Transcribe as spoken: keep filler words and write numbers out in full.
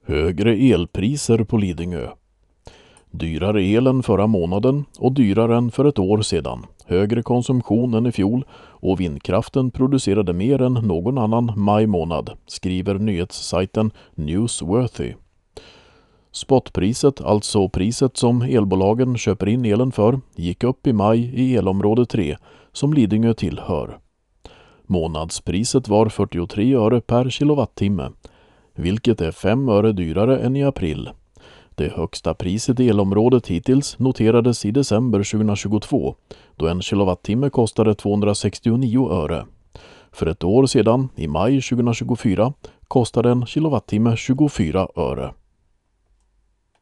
Högre elpriser på Lidingö. Dyrare el än förra månaden och dyrare än för ett år sedan. Högre konsumtion än i fjol och vindkraften producerade mer än någon annan maj månad, skriver nyhetssajten Newsworthy. Spotpriset, alltså priset som elbolagen köper in elen för, gick upp i maj i elområde tre som Lidingö tillhör. Månadspriset var fyrtiotre öre per kilowattimme, vilket är fem öre dyrare än i april. Det högsta priset i elområdet hittills noterades i december tjugohundratjugotvå, då en kilowattimme kostade tvåhundrasextionio öre. För ett år sedan, i maj tjugohundratjugofyra, kostade en kilowattimme tjugofyra öre.